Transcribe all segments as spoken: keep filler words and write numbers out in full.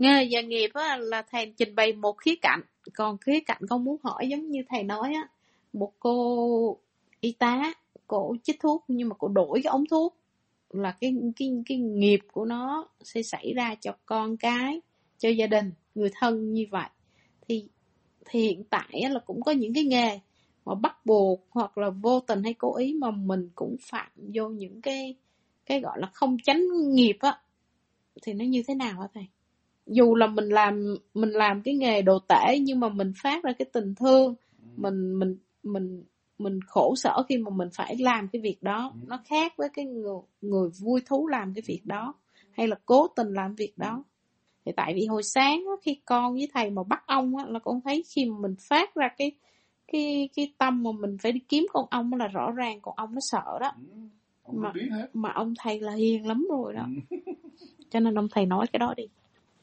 Nghề và nghiệp á, là thầy trình bày một khía cạnh, còn khía cạnh con muốn hỏi giống như thầy nói á, một cô y tá, cổ chích thuốc nhưng mà cổ đổi cái ống thuốc, là cái cái cái nghiệp của nó sẽ xảy ra cho con cái, cho gia đình, người thân như vậy. Thì, thì hiện tại á, là cũng có những cái nghề mà bắt buộc hoặc là vô tình hay cố ý mà mình cũng phạm vô những cái cái gọi là không chánh nghiệp á, thì nó như thế nào hả thầy? Dù là mình làm mình làm cái nghề đồ tể nhưng mà mình phát ra cái tình thương, mình mình mình mình khổ sở khi mà mình phải làm cái việc đó, nó khác với cái người, người vui thú làm cái việc đó hay là cố tình làm việc đó. Thì tại vì hồi sáng á, khi con với thầy mà bắt ong á, là con thấy khi mà mình phát ra cái cái cái tâm mà mình phải đi kiếm con ong là rõ ràng con ong nó sợ đó. Ông Mà, biết hết. mà ông thầy là hiền lắm rồi đó. Cho nên ông thầy nói cái đó đi.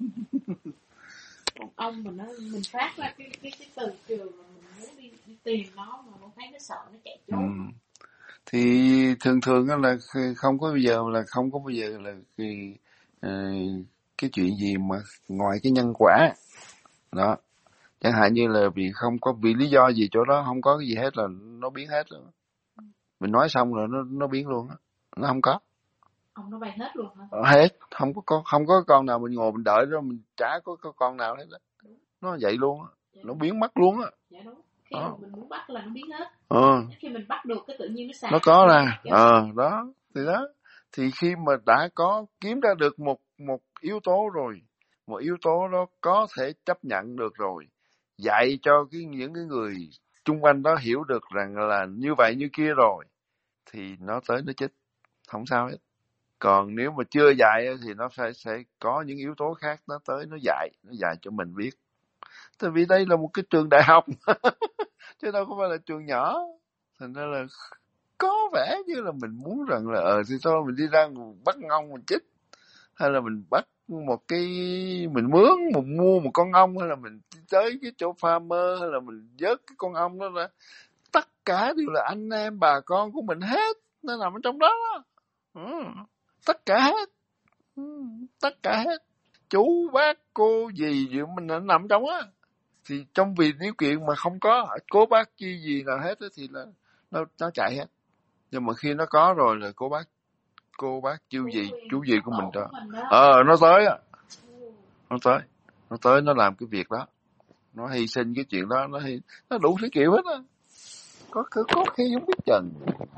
Còn ông mà nó mình phát ra cái cái cái từ trường mà mình muốn đi, đi tìm nó mà con thấy nó sợ nó chạy trốn. Ừ. Thì thường thường á là không có bao giờ là không có bao giờ là cái uh, cái chuyện gì mà ngoài cái nhân quả đó. Chẳng hạn như là vì không có vì lý do gì chỗ đó không có cái gì hết là nó biến hết rồi. Mình nói xong rồi nó nó biến luôn á, nó không có. Ông nó bay hết luôn hả? Hết, không có con không có con nào mình ngồi mình đợi đó mình chả có, có con nào hết đó. Nó vậy luôn á, dạ nó biến mất luôn á. Dạ đúng. Khi mà mình muốn bắt là nó biến hết. Ờ. Khi mình bắt được cái tự nhiên nó xả. Nó có ra. Ờ đó, thì đó. Thì khi mà đã có kiếm ra được một một yếu tố rồi, một yếu tố đó có thể chấp nhận được rồi, dạy cho cái những cái người chung quanh đó hiểu được rằng là như vậy như kia rồi, thì nó tới nó chích, không sao hết. Còn nếu mà chưa dạy thì nó sẽ sẽ có những yếu tố khác nó tới nó dạy, nó dạy cho mình biết. Tại vì đây là một cái trường đại học chứ đâu có phải là trường nhỏ, thành ra là có vẻ như là mình muốn rằng là ờ thì thôi mình đi ra mình bắt ong mình chích, hay là mình bắt một cái mình mướn mình mua một con ong, hay là mình tới cái chỗ farmer, hay là mình vớt cái con ong đó ra, tất cả đều là anh em bà con của mình hết, nó nằm ở trong đó, đó. Ừ. Tất cả hết, ừ. Tất cả hết, chú bác cô gì gì mình nó nằm trong á. Thì trong vì điều kiện mà không có cố bác chi gì nào hết thì là nó nó chạy hết. Nhưng mà khi nó có rồi là cô bác cô bác chú gì chú gì của mình đó, ờ nó tới á, nó tới nó tới nó làm cái việc đó, nó hy sinh cái chuyện đó, nó hy, nó đủ thứ kiểu hết á. Có có khi không biết chừng,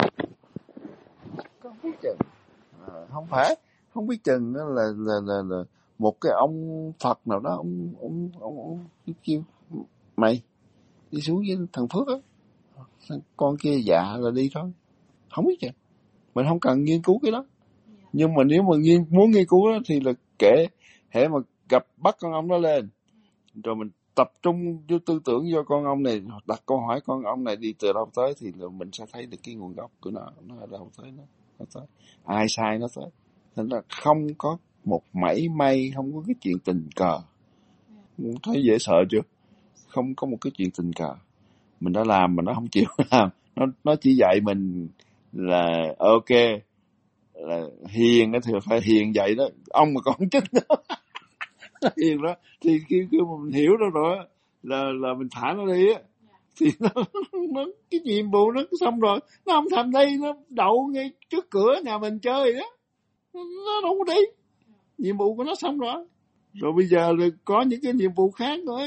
không biết chừng à, không phải không biết chừng là là là, là, là một cái ông Phật nào đó, ông ông ông, ông, ông kêu mày đi xuống với thằng Phước á, con kia dạ là đi thôi, không biết chừng. Mình không cần nghiên cứu cái đó. Nhưng mà nếu mà nghiên, muốn nghiên cứu đó thì là kể hễ mà gặp bắt con ong đó lên, rồi mình tập trung vô tư tưởng vô con ong này, đặt câu hỏi con ong này đi từ đâu tới, thì là mình sẽ thấy được cái nguồn gốc của nó, nó ở đâu tới, nó, nó tới ai sai nó tới. Thành ra không có một mảy may, không có cái chuyện tình cờ. Thấy dễ sợ chưa? Không có một cái chuyện tình cờ. Mình đã làm mà nó không chịu làm, nó nó chỉ dạy mình là ok, là hiền thì phải hiền vậy đó. Ông mà còn chết đó hiền đó thì khi, khi mà mình hiểu đó rồi là là mình thả nó đi á, thì nó, nó cái nhiệm vụ nó xong rồi, nó không thành đây, nó đậu ngay trước cửa nhà mình chơi đó, nó đâu có đi, nhiệm vụ của nó xong rồi. Rồi bây giờ là có những cái nhiệm vụ khác nữa,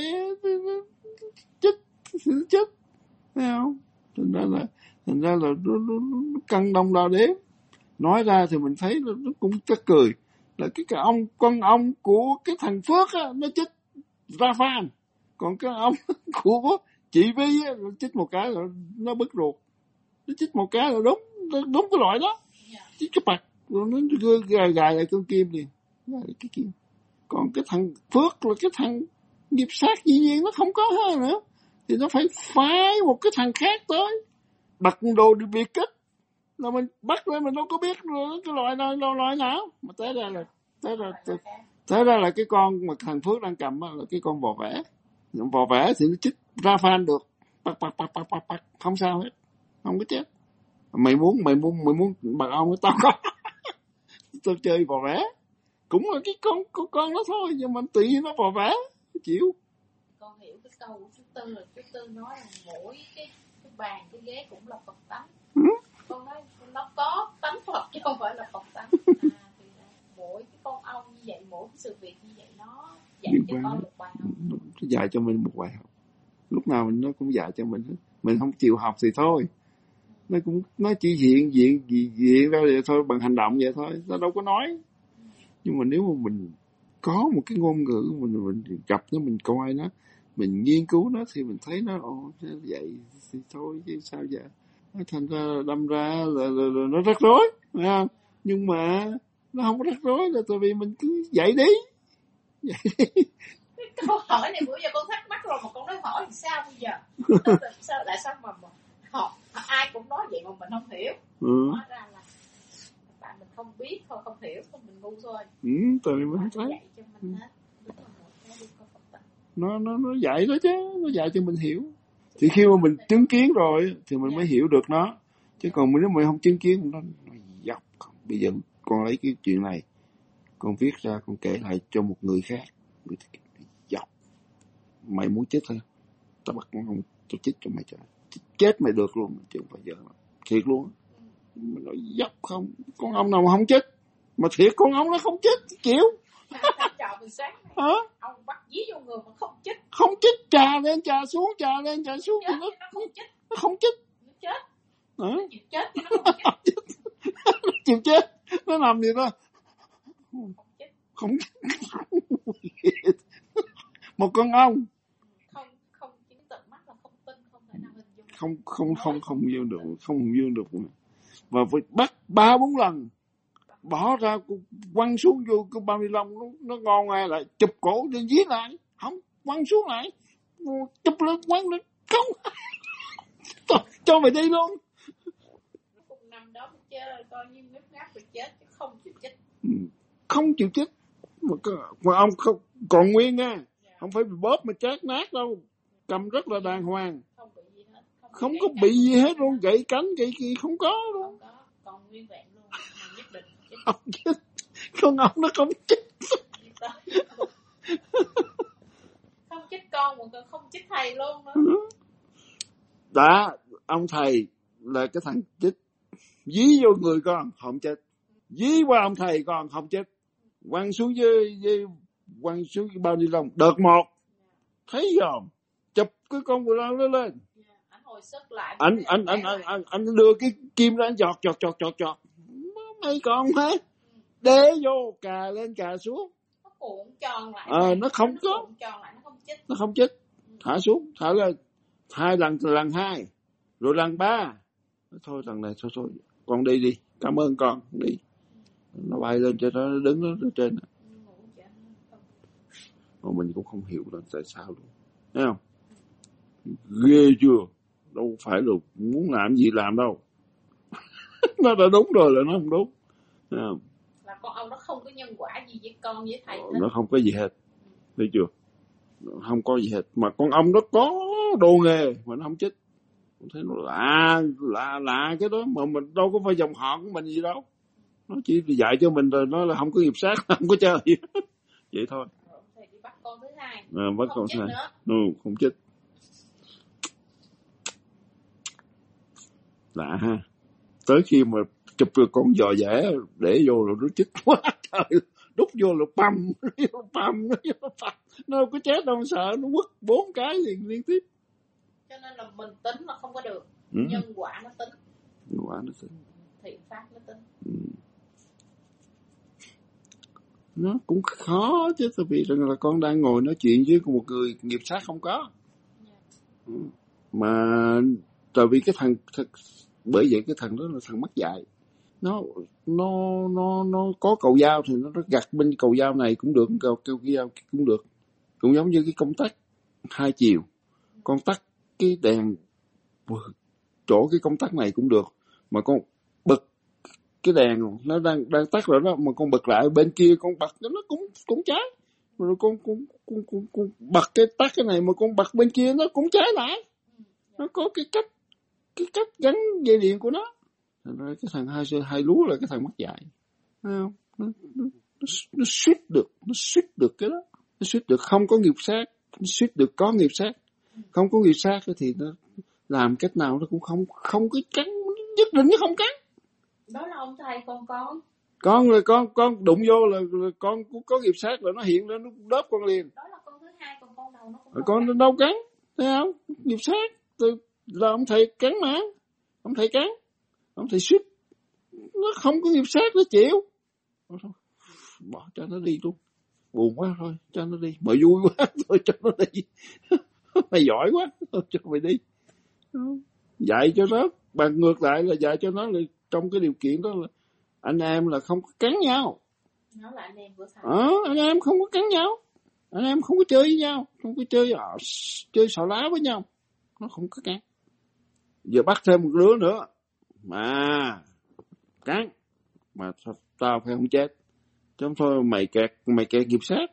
chết chết, thấy không? Thành ra là thành ra là nó, nó, nó căng đông đo đếm. Nói ra thì mình thấy nó cũng chắc cười, là cái, cái ông con ong của cái thằng Phước á, nó chích ra phan, còn cái ong của chị Vi á, nó chích một cái là nó bứt ruột, nó chích một cái là đúng đúng cái loại đó, chích cái bạc rồi nó gài gài lại con kim liền, cái kim. Còn cái thằng Phước là cái thằng nghiệp sát dĩ nhiên nó không có hơn nữa, thì nó phải phái một cái thằng khác tới đặt đồ đi biệt kích, là mình bắt lên mình đâu có biết cái loại nào loại, loại nào mà tới ra là tới ra tới ra là cái con mà thằng Phước đang cầm là cái con bò vẽ, bò vẽ thì nó chích ra phan được, bạc bạc bạc bạc bạc bạc không sao hết, không có chết. Mày muốn mày muốn mày muốn bằng ông tao có tao chơi bò vẽ, cũng là cái con con con nó thôi, nhưng mà tự nhiên nó vò vẽ chịu. Con hiểu cái câu của chú Tư là chú Tư nói là mỗi cái cái bàn cái ghế cũng là Phật tánh. Ừ. Con nói nó có tánh Phật chứ không phải là Phật tánh. À, thì mỗi cái con ong như vậy, mỗi cái sự việc như vậy nó dạy cho con một bài học. Nó dạy cho mình một bài học. Lúc nào nó cũng dạy cho mình hết. Mình không chịu học thì thôi. Nó cũng nó chỉ diện diện diện, diện ra vậy thôi, bằng hành động vậy thôi, nó đâu có nói. Nhưng mà nếu mà mình có một cái ngôn ngữ, mình mình gặp nó, mình coi nó, mình nghiên cứu nó thì mình thấy nó ồ vậy thì thôi chứ sao giờ. Nó thành ra đâm ra là, là, là nó rắc rối, phải không? Nhưng mà nó không có rắc rối là tại vì mình cứ dạy đi. Dạy đi. Cái câu hỏi này bữa giờ con thắc mắc rồi mà con nói hỏi thì sao bây giờ? Sao lại sao mà, mà họ ai cũng nói vậy mà mình không hiểu. Ừ. Hóa ra là tại mình không biết thôi, không hiểu thôi, mình ngu thôi. Ừ, tại vì mình không thấy. Dạy cho mình hết. Đúng là một cái đi có Phật tánh. Nó nó nó dạy đó chứ, nó dạy cho mình hiểu. Thì khi mà mình chứng kiến rồi thì mình mới hiểu được nó. Chứ còn nếu mình không chứng kiến nó, nó dọc. Bây giờ con lấy cái chuyện này, con viết ra, con kể lại cho một người khác, người ta kêu dọc. Mày muốn chết hả? Tao bắt con không cho chết cho mày, chết mày được luôn, chứ không phải giờ thiệt luôn. Mình nói dốc không, con ông nào mà không chết, mà thiệt con ông nó không chết chịu. Chào mình sáng này. Hả? Ông bắt dí vô người mà không chết. Không chết, trà lên trà xuống, trà lên trà xuống Chết thì nó, nó không chết. Nó không chết. Nó chết. Hả? Nó chịu chết chứ nó không chết. Nó chịu chết. Nó làm gì đó. Không chết. Không chết. Một con ong. Không không chứng tận mắt là không tin, không thể nào hình dung. Không không không không dương được, không hình dương được. Và phải bắt ba bốn lần. Bỏ ra quăng xuống vô cái bao ni lông, nó, nó ngon ngay lại, chụp cổ đi dí lại, không quăng xuống lại, chụp lên quăng lên, không cho, cho mày đi luôn. Nó cùng nằm đó chết, coi như ngất ngáp rồi chết chứ không chịu chết. Không chịu chết, mà, mà ông không còn nguyên nha, yeah. Không phải bị bóp mà chát nát đâu, cầm rất là đàng hoàng, không bị gì hết, không, không có bị gì hết luôn, gãy cánh gãy gì không có luôn, không có, còn nguyên vẹn luôn, nhất định chết. Không chết, con ông nó không chết. Không chết con mà còn không chết thầy luôn nữa. Đã, ông thầy là cái thằng chết, dí vô người con không chết, dí qua ông thầy con không chết, quăng xuống dưới, dưới quăng xuống cái bao ni lông đợt một, thấy không, chụp cái con bù lon nó lên, anh hồi sức lại, anh anh anh anh anh anh đưa cái kim ra anh giọt giọt giọt giọt giọt, mấy con hết, đế vô cà lên cà xuống, nó cuộn tròn lại, ờ nó không có, cuộn tròn lại, nó không chết, nó không chết, thả xuống, thả lên, hai lần lần hai, rồi lần ba, thôi lần này thôi thôi, con đi đi, cảm ơn con, đi, nó bay lên cho nó đứng ở trên, mà mình cũng không hiểu là tại sao luôn, thấy không, ghê chưa, đâu phải là muốn làm gì làm đâu, nó đã đúng rồi là nó không đúng, thấy không? Là con ông nó không có nhân quả gì với con với thầy, nó không có gì hết, thấy chưa, không có gì hết, mà con ông nó có đồ nghề mà nó không chết, thấy nó lạ lạ lạ cái đó, mà mình đâu có phải dòng họ của mình gì đâu, nó chỉ dạy cho mình rồi, nó là không có nghiệp sát, không có chơi vậy thôi. Thầy đi bắt con thứ hai, à, bắt không con chết thứ hai, nữa. ừ, không chết, lạ ha, tới khi mà chụp được con giò dẻ để vô rồi nó chết quá trời, đút vô là păm, nó păm, nó păm, nó có chết đâu sợ, nó quất bốn cái liền liên tiếp. Cho nên là mình tính là không có được, ừ. nhân quả nó tính, nhân quả nó tính, thiện pháp nó tính. ừ. Nó cũng khó chứ, tại vì rằng là con đang ngồi nói chuyện với một người nghiệp sát không có, yeah. ừ. Mà tại vì cái thằng, thằng bởi vậy cái thằng đó là thằng mắc dạy, nó nó nó nó có cầu dao thì nó gặt bên cầu dao này cũng được, cầu cầu dao cũng được, cũng giống như cái công tắc hai chiều, con tắt cái đèn chỗ cái công tắc này cũng được, mà con bật cái đèn nó đang đang tắt rồi đó, mà con bật lại bên kia con bật nó cũng cũng cháy, rồi con con con con, con bật cái tắt cái này mà con bật bên kia nó cũng cháy lại, nó có cái cách cái cách gắn dây điện của nó. Rồi cái thằng hai hai lúa là cái thằng mất dạy, thấy không? Nó, nó, nó, nó suýt được, nó suýt được cái đó, nó suýt được không có nghiệp sát, nó suýt được có nghiệp sát, không có nghiệp sát thì nó làm cách nào nó cũng không không có cắn, nhất định nó không cắn. Đó là ông thầy, còn con con là con con đụng vô là, là con có nghiệp sát là nó hiện lên, nó đớp con liền. Đó là con thứ hai, còn con đầu nó cũng Rồi con nó đâu cắn, thấy không? Nghiệp sát là ông thầy cắn mà, ông thầy cắn, ông thầy suýt, nó không có nghiệp sát nó chịu, bỏ cho nó đi luôn, buồn quá thôi cho nó đi, mà vui quá thôi cho nó đi, mày giỏi quá thôi cho mày đi, dạy cho nó bằng ngược lại là dạy cho nó là trong cái điều kiện đó là anh em là không có cắn nhau. Nó là anh em của thầy. Ờ, anh em không có cắn nhau, anh em không có chơi với nhau, không có chơi ở, chơi xào lá với nhau, nó không có cắn. Giờ bắt thêm một đứa nữa mà cắn mà tao phải không chết, chứ không thôi mày kẹt, mày kẹt nghiệp sát,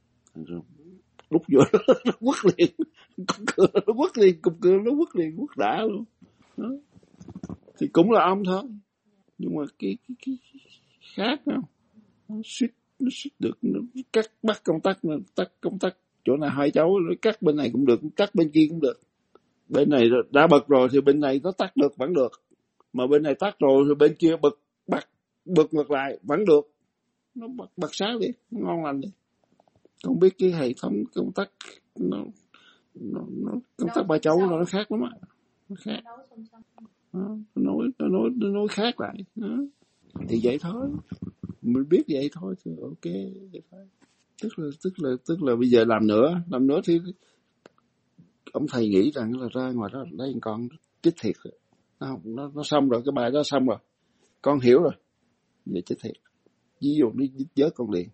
đút vô nó quất liền, cục cửa nó quất liền, cục cửa nó quất liền, quất đã luôn. Đó. Thì cũng là ông thôi, nhưng mà cái cái, cái khác không, nó suýt, nó suýt được, nó cắt bắt công tắc, nó tắt công tắc chỗ nào hai cháu, nó cắt bên này cũng được, cắt bên kia cũng được. Bên này đã bật rồi thì bên này nó tắt được vẫn được, mà bên này tắt rồi thì bên kia bật bật bật ngược lại vẫn được, nó bật bật sáng đi, ngon lành đi. Không biết cái hệ thống công tắc nó nó, nó công tắc ba cháu nó khác lắm ạ, nó khác. Đó, nó nói nó nói nó nói khác lại. Đó. Thì vậy thôi, mình biết vậy thôi thì ok vậy thôi. Tức là tức là tức là bây giờ làm nữa, làm nữa thì ông thầy nghĩ rằng là ra ngoài đó lấy con chích thiệt rồi. Nó, nó nó xong rồi, cái bài đó xong rồi, con hiểu rồi, vậy chích thiệt, ví dụ đi vớt con liền.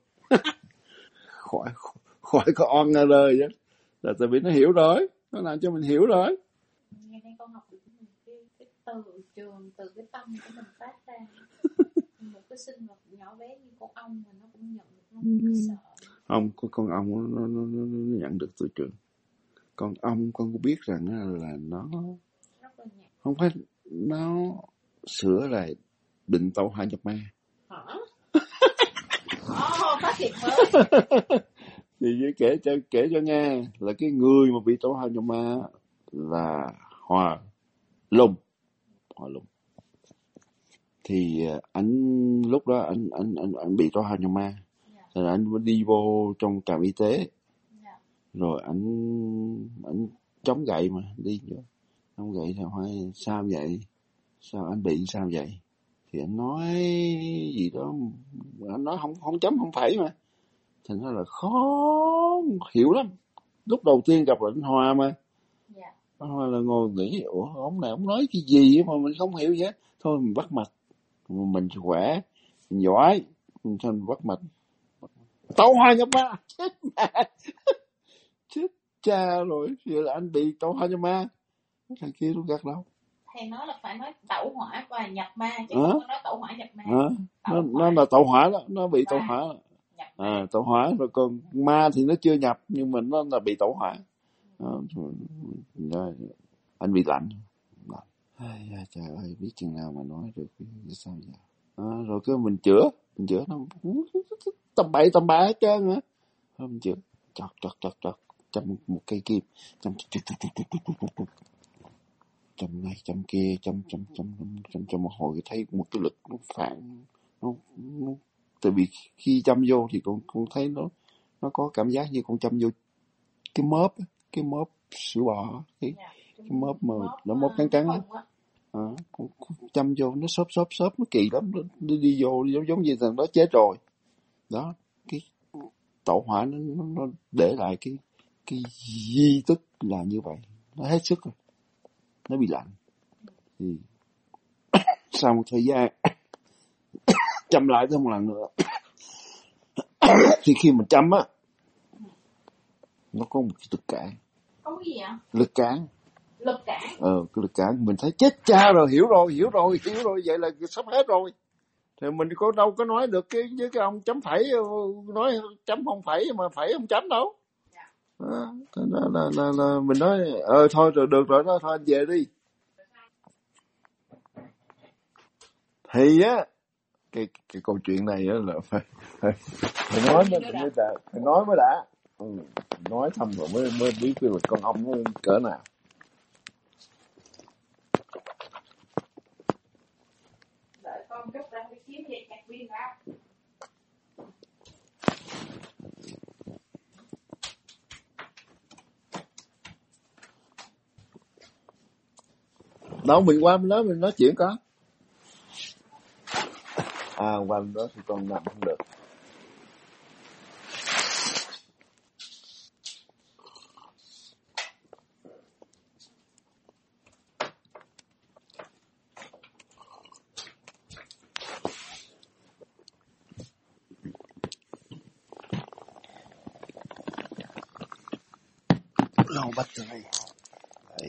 khỏi khỏi có on nghe lời chứ, là tại vì nó hiểu rồi, nó làm cho mình hiểu rồi. Ngày nay con học được cái, cái từ trường, từ cái tâm của mình phát ra. Một cái sinh vật nhỏ bé như con ong mà nó cũng nhận được, nó cũng sợ. Không, con con ong nó, nó, nó, nó nhận được từ trường. Con ong con có biết rằng là nó không phải, nó sửa lại định tẩu hỏa nhập ma. Hả? Ồ, phát hiện mới. Thì kể cho kể cho nghe là cái người mà bị tẩu hỏa nhập ma là Hòa Lùng, Hòa Lùng. Thì anh lúc đó anh anh anh anh bị tẩu hỏa nhập ma, thì yeah. Anh đi vô trong trạm y tế, yeah. Rồi anh anh chống gậy mà đi vô, chống gậy thì hỏi sao vậy, sao anh bị sao vậy, thì anh nói gì đó, anh nói không không chấm không phải mà, thành ra là khó hiểu lắm. Lúc đầu tiên gặp anh Hòa mà, yeah. Anh Hòa là ngồi nghĩ ủa ông này ông nói cái gì mà mình không hiểu gì hết, thôi mình bắt mạch, mình khỏe, mình giỏi, mình thôi mình bắt mạch. Tẩu hỏa nhập ma, chết mẹ, chết cha rồi, giờ là anh bị tẩu hỏa nhập ma. Thằng kia nó gật đầu. Thầy nói là phải nói tẩu hỏa và nhập ma, chứ à? Không có nói tẩu hỏa nhập ma. À? Nó, nó là tẩu hỏa đó, nó bị tẩu hỏa. À, tẩu hỏa rồi, còn ma thì nó chưa nhập, nhưng mà nó là bị tẩu hỏa. Đó, rồi, anh bị lạnh. lạnh. Ai, trời ơi, biết chừng nào mà nói được sao giờ. À, rồi cái mình chữa, mình chữa nó tầm bậy tầm bạ hết trơn hả? Thôi mình chữa, chọt chọt chọt chọt, châm một cây kim, châm châm châm châm châm châm châm này châm kia, châm châm châm châm châm một hồi thấy một cái lực nó phản, nó, nó tại vì khi châm vô thì con con thấy nó nó có cảm giác như con châm vô cái mớp, cái mớp sữa bò, cái cái mớp mà nó mớp trắng trắng á. À, con, con châm vô nó xốp xốp xốp, nó kỳ lắm, nó đi, đi vô giống giống như thằng đó chết rồi. Đó, cái tẩu hỏa nó, nó nó để lại cái cái di tức là như vậy, nó hết sức rồi, nó bị lạnh. Thì sau một thời gian châm lại thêm một lần nữa thì khi mình châm á, nó có một cái lực cản. Có cái gì ạ? Lực cản. Lực cản. Ờ, cái lực cản mình thấy chết cha rồi, hiểu rồi, hiểu rồi, hiểu rồi, vậy là sắp hết rồi. Thì mình có đâu có nói được cái với cái ông chấm phẩy, nói chấm không phẩy mà phẩy không chấm đâu. Dạ. Đó, là, là, là, là mình nói ờ thôi rồi được rồi đó, thôi anh về đi. Thì á cái cái câu chuyện này á là phải phải, phải nói mới mới đã, phải nói mới đã. Ừ, nói xong rồi mới mới biết là con ong nó cỡ nào. Đợi con chút đang đi kiếm dây chặt viên ra. Đâu mình qua bên đó mình nói chuyện có. À qua bên đó thì con nằm không được. Lau bắt cho đây. Đây.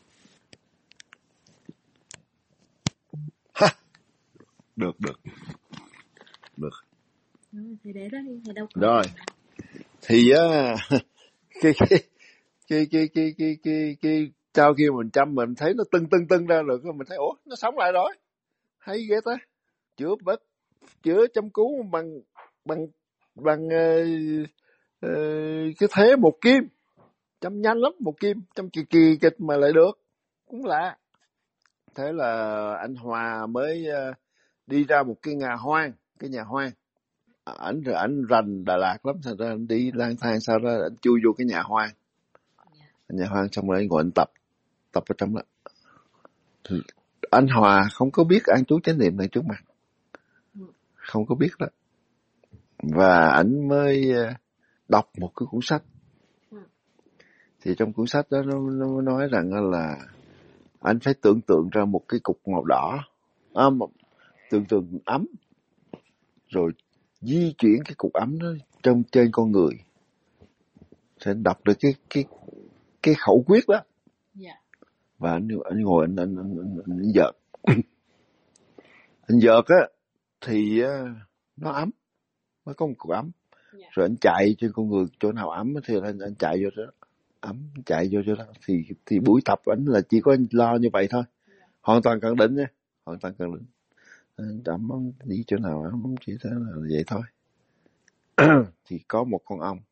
Ha. Được được. Được. Thì để đó đi, thì đâu có. Rồi. Thì á cái cái cái cái cái cái cái cái sau khi mình chăm mình thấy nó tưng tưng tưng ra rồi mình thấy ủa nó sống lại rồi. Hay ghê ta. Chữa bất chữa chăm cứu bằng bằng bằng uh, uh, cái thế một kim. Chăm nhanh lắm, một kim, chăm kỳ kỳ kịch mà lại được. Cũng lạ. Thế là anh Hòa mới uh, đi ra một cái nhà hoang, cái nhà hoang. Ảnh rồi ảnh rành Đà Lạt lắm, thành ra anh đi lang thang sau đó anh chui vô cái nhà hoang. Nhà hoang xong rồi anh ngồi anh tập, tập ở trong đó. Thì anh Hòa không có biết ăn chú chánh niệm này trước mặt. Không có biết đó. Và ảnh mới uh, đọc một cái cuốn sách. Thì trong cuốn sách đó nó, nó nói rằng là anh phải tưởng tượng ra một cái cục màu đỏ, à, một, tưởng tượng ấm, rồi di chuyển cái cục ấm đó trong trên con người, sẽ đọc được cái cái cái khẩu quyết đó. Yeah. Và anh anh ngồi anh anh anh, anh, anh giật, anh giật á thì uh, nó ấm, nó có một cục ấm, yeah. Rồi anh chạy trên con người chỗ nào ấm thì anh anh chạy vô đó. Ấm chạy vô cho đó thì thì buổi tập ảnh là chỉ có lo như vậy thôi, hoàn toàn khẳng định nha, hoàn toàn khẳng định. Ấm đi chỗ nào ấm chỉ thế là vậy thôi. Thì có một con ong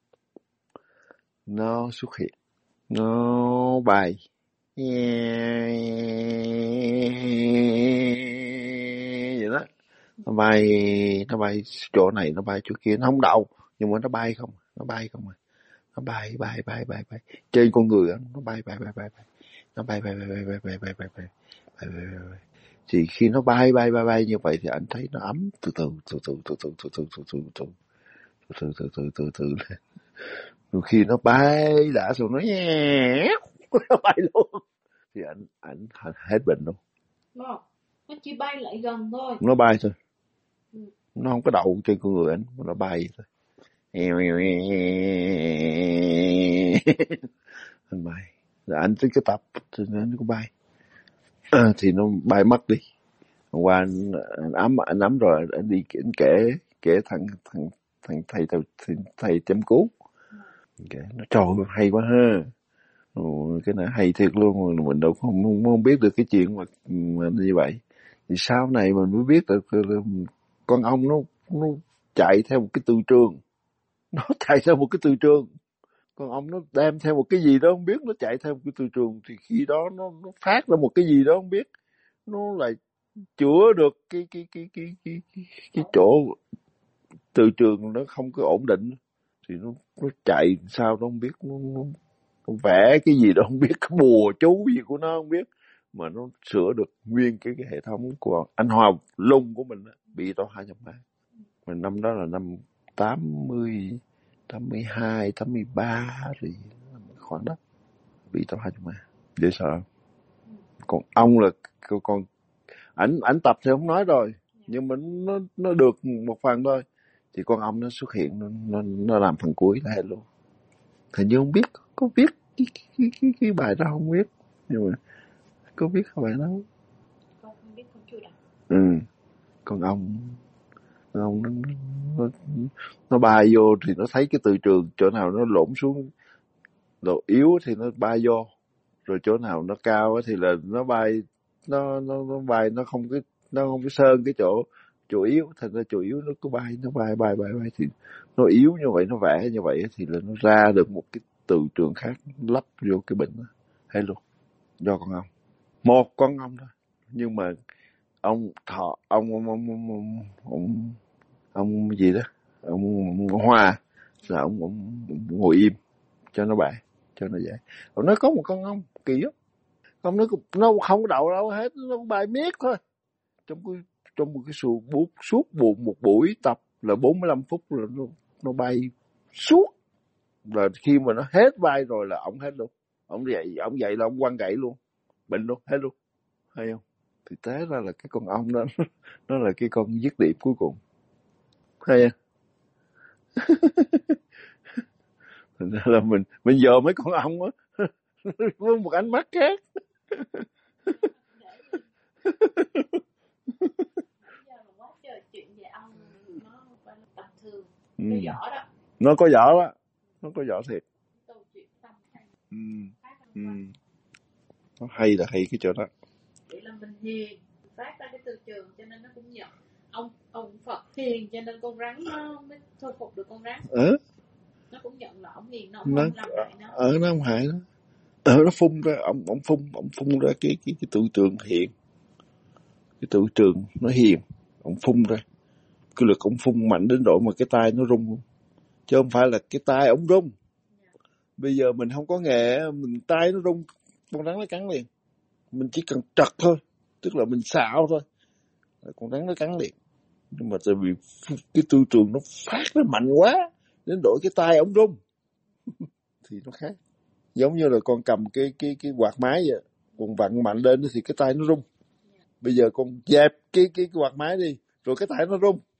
nó xuất hiện, nó bay vậy đó, nó bay nó bay chỗ này nó bay chỗ kia, nó không đậu nhưng mà nó bay không, nó bay không à. Nó bay bay bay bay bay trên con người đó, nó bay bay bay bay bay nó bay bay bay bay bay bay bay bay bay bay. Thì khi nó bay bay bay bay như vậy thì anh thấy nó ấm từ từ từ từ từ từ từ từ từ từ từ từ từ từ từ từ lên. Rồi khi nó bay đã rồi nó nhé nó bay luôn thì anh anh hết bệnh luôn. Nó chỉ bay lại gần thôi. Nó bay thôi, nó không có đậu trên con người anh, nó bay thôi. Anh bay rồi anh tới cái tập thì nó có bay à, thì nó bay mất đi. Hôm qua anh, anh ấm anh ấm rồi anh đi anh kể kể thằng thằng thằng thầy thầy thầy, thầy chăm cứu kể nó trời ơi hay quá ha. Ồ, cái này hay thiệt luôn, mình đâu không, không, không biết được cái chuyện mà, mà như vậy. Thì sau này mình mới biết được con ong nó nó chạy theo một cái từ trường, nó chạy theo một cái từ trường, con ong nó đem theo một cái gì đó không biết, nó chạy theo một cái từ trường thì khi đó nó nó phát ra một cái gì đó không biết, nó lại chữa được cái cái cái cái cái cái, cái chỗ từ trường nó không có ổn định thì nó nó chạy sao nó không biết, nó, nó, nó vẽ cái gì đó không biết, cái bùa chú gì của nó không biết mà nó sửa được nguyên cái cái hệ thống của anh Hòa Lung của mình đó, bị tao hai trăm ba. Mình năm đó là năm tám mươi, tám mươi hai, tám mươi ba thì khoảng đó bị tao hai trăm ba. Dễ sợ. Còn ông là còn ảnh ảnh tập thì không nói rồi, nhưng mà nó nó được một phần thôi. Thì con ong nó xuất hiện, nó nó, nó làm phần cuối là hết luôn. Hình như không biết có biết cái cái cái, cái bài đó không biết, nhưng mà có biết cái bài đó. Con không biết, con chưa đọc. Ừ, con ong con ong nó, nó nó bay vô thì nó thấy cái từ trường chỗ nào nó lộn xuống, độ yếu thì nó bay vô, rồi chỗ nào nó cao thì là nó bay nó nó nó bay nó không cái nó không cái sơn cái chỗ chủ yếu, thành ra chủ yếu nó cứ bay, nó bay bay bay bay thì nó yếu như vậy, nó vẽ như vậy thì là nó ra được một cái từ trường khác lắp vô cái bình đó. Hay luôn, do con ong, một con ong thôi, nhưng mà ông thọ ông ông ông ông ông, ông, ông gì đó, ông, ông Hoa là ông, ông, ông ngồi im cho nó bại, cho nó vậy. Ông nói có một con ong kỳ lắm, ông nói nó không có đậu đâu hết, nó bay miết thôi. Trong cái trong một cái suốt bút suốt buồn một buổi tập là bốn mươi lăm phút là nó nó bay suốt, là khi mà nó hết bay rồi là ông hết luôn, ông dậy ông dậy là ông quăng gậy luôn, bệnh luôn, hết luôn, hay không? Thì té ra là cái con ong đó nó là cái con dứt điểm cuối cùng, hay không? Thành ra là mình mình giờ mấy con ong á với một ánh mắt khác. Ừ. Nó giỏi đó. Nó có giỏi đó. Nó có giỏi thiệt. Ừ. Ừ. Nó hay là hay cái chỗ đó. Vậy là mình hiền, phát ra cái từ trường cho nên nó cũng nhận. Ông ông Phật hiền cho nên con rắn nó mới thôi phục được con rắn. Ừ. Nó cũng nhận là ông hiền, nó không nó, làm hại nó. Ờ, nó không hại nó. Ờ, nó phun ra, ông, ông phun, ông phun ra cái, cái, cái tự trường hiền. Cái tự trường nó hiền, ông phun ra. Cái lực ông phun mạnh đến độ mà cái tay nó rung luôn. Chứ không phải là cái tay ông rung. Bây giờ mình không có nghề, mình tay nó rung, con rắn nó cắn liền. Mình chỉ cần trật thôi, tức là mình xạo thôi, con rắn nó cắn liền. Nhưng mà tại vì cái tư trường nó phát nó mạnh quá, đến độ cái tay ông rung, thì nó khác. Giống như là con cầm cái cái cái quạt máy vậy, con vặn mạnh lên thì cái tay nó rung. Bây giờ con dẹp cái cái, cái quạt máy đi, rồi cái tay nó rung,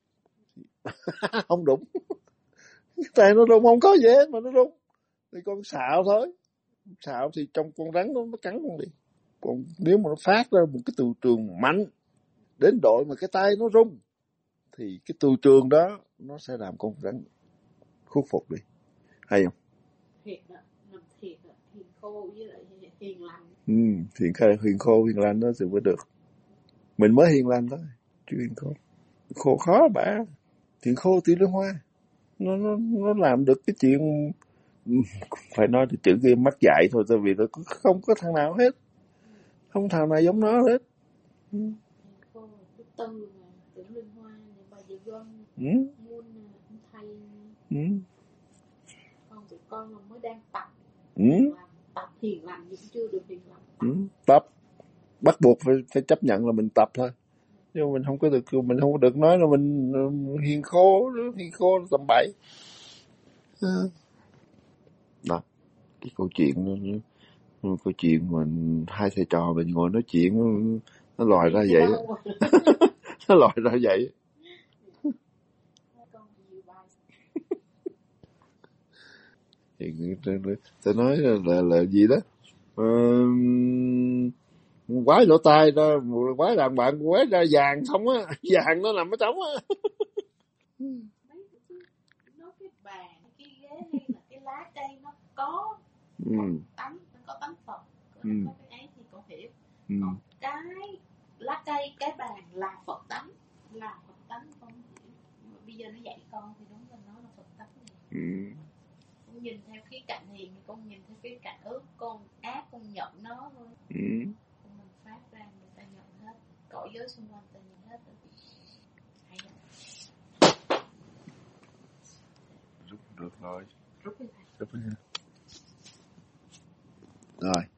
không đúng. Cái tay nó rung không có gì hết mà nó rung. Thì con xạo thôi, xạo thì trong con rắn nó, nó cắn con đi. Còn nếu mà nó phát ra một cái từ trường mạnh đến độ mà cái tay nó rung, thì cái từ trường đó nó sẽ làm con rắn khuất phục đi, hay không? Thiệt đó, làm thiệt đó, hiền khô với lại hiền lành. Ừ, hiền khô, hiền khô, hiền lành đó thì mới được. Mình mới hiền lành thôi, chứ hiền khô. Khô khó bà, hiền khô tí lưỡi hoa. Nó, nó, nó làm được cái chuyện, phải nói thì chữ kia mắc dạy thôi, tại vì nó không có thằng nào hết. Không thằng nào giống nó hết. Ừ. Khô, cái tư, tưởng lưỡi hoa, bà dì Gân, ừ. muôn ông thầy. Ừ. Con tụi con mà mới đang tập. Ừ. Làm, tập hiền lành nhưng chưa được hiền lành. Ừ. Tập, bắt buộc phải, phải chấp nhận là mình tập thôi. Nhưng mình không có được, mình không có được nói là mình hiền khô, hiền khô tầm bậy. Đó, cái câu chuyện câu chuyện mà hai thầy trò mình ngồi nói chuyện nó lòi ra vậy. Nó lòi ra vậy. Thì tôi nói là, là là gì đó, ờ, quái lỗ tai đó, quái đàn bạn, quái ra vàng không á, vàng nó nằm ở trống á. Nó cái bàn, cái ghế hay là cái lá cây nó có ừ. tánh, nó có tánh Phật, ừ. có cái ấy thì con hiểu. ừ. Còn cái lá cây, cái bàn là Phật tánh, là Phật tánh con hiểu. Mà bây giờ nó dạy con thì đúng là nó là Phật tánh này. ừ. Con nhìn theo khía cạnh hiền thì con nhìn theo khía cạnh ước, con ác con nhận nó thôi. ừ. Mình phát ra người ta nhận hết, cõi giới xung quanh ta nhận hết. Hay không? Rút được rồi. Rút đi thầy. Rút đi. Rồi.